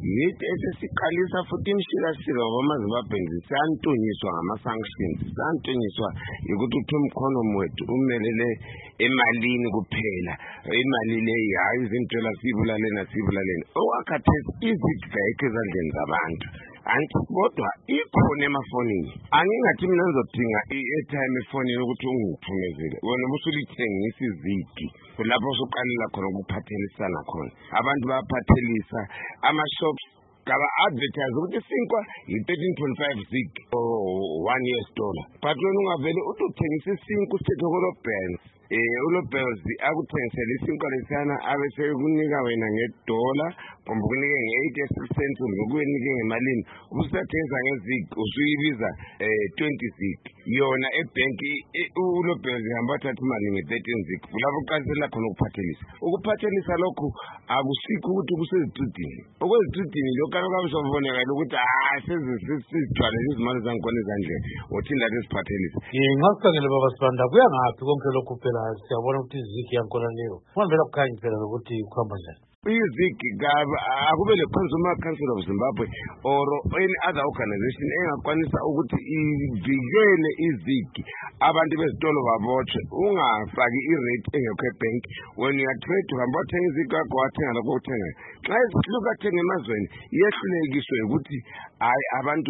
yithi esesiqalisa futhi imshikashika kwamaZimbabwe siyantunyiswa ngama-sanctions, siyantunyiswa ukuthi uthi umkhonomi wethu umelele emalini kuphela, imali leyi hayi izinto sibulaleni okwakhathesi izigi kayikho ezandleni zabantu. Angithi kodwa ikhona emafonini. Angingathi mina ngizodinga i-airtime efonini ukuthi ungithumezele wena ubusulithengisa izigi kulapho usuqalela khona ukuphathelisana khona. Abantu bayaphathelisa ama-shops kaba-advertise ukuthi isinkwa yi-13.5 zig or $1, but wena ungavele uthi uthengisa isinkwa usithethe kuLobhenzi uLobhenzi akuthengisele isinkwa lesiyana abese kunika wena $1 kumbe kunike nge-80 cents ngokunike ngemalini ubusathengisa ngezig usuyibiza 20 zig yona ebhenki uLobhenzi ihamba thatha imali nge-13 zig kulapho uqalisela khona ukuphathelisa lokhu akusikho ukuthi kusezidudini okwezidudini lokhu kaloku sobonakala ukuthi sezigcwale izimali zangikhona ezandleni uthinda sesiphathelisa. Ngasikhangele baba Sibanda kuya ngaphi konke lokhu phela siyabona ukuthi izigi yakhona leyo kuvela kukhanya phela ukuthi kuhamba njani. Izigi akube le-Consumer Council of Zimbabwe or any other organization engakwanisa ukuthi ivikele izigi abantu bezitolo babotshwe ungafaki i-rate engekho ebhenki wena uyatrade uhamba wathenga izigi yakho wathenga lokho uthengayo xa isihluka athenga emazweni yehlulekiswe ukuthi hayi abantu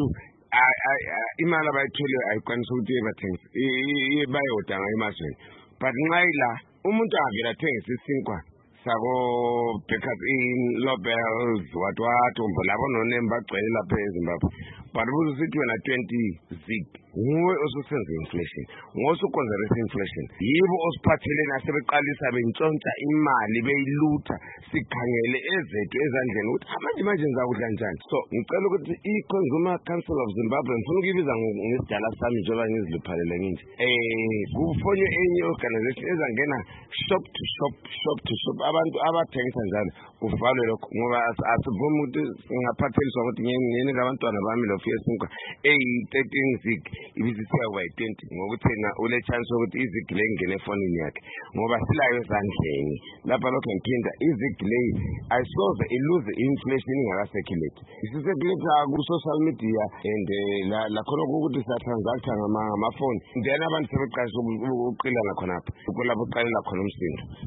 imali abayithole ayikwanisa ukuthi bathengise bayodanga emazweni but nxa ila umuntu angavela athengisa isinkwa sako Bakers Inn, Lobels, what labo nonemba bagcwele lapha eZimbabwe but ubusithi wena 20 zig nguwe osusenza inflation ngosukonzerisa inflation yibo osiphatheleni asebeqalisa bentshontsha imali beyilutha sikhangele ezethu ezandleni ukuthi manje ngizakudla njani. So ngicela ukuthi i-Consumer Council of Zimbabwe ngifuna ukuyibiza ngesidala sami njengoba ngiziluphalele nginje kufonywe enye organization ezangena shop to shop abantu abathengisa njalo kuvalwe lokho ngoba asivumi ukuthi ngaphatheliswa ukuthi nginika abantwana bami lo Facebook 13 zig ibisisiya kwa-20 ngokuthi ule chance ukuthi izigi le ingene efonini yakhe ngoba silayo ezandleni lapha lokho ngiphinda izigi leyi ayisoze iluze inflation ingaka-circulate isi-circulate ku-social media and lakhona ukuthi siyatransacta ngamafoni then abantu sebeqalisa ukuqilana khonapho kulapho uqalela khona umsindo.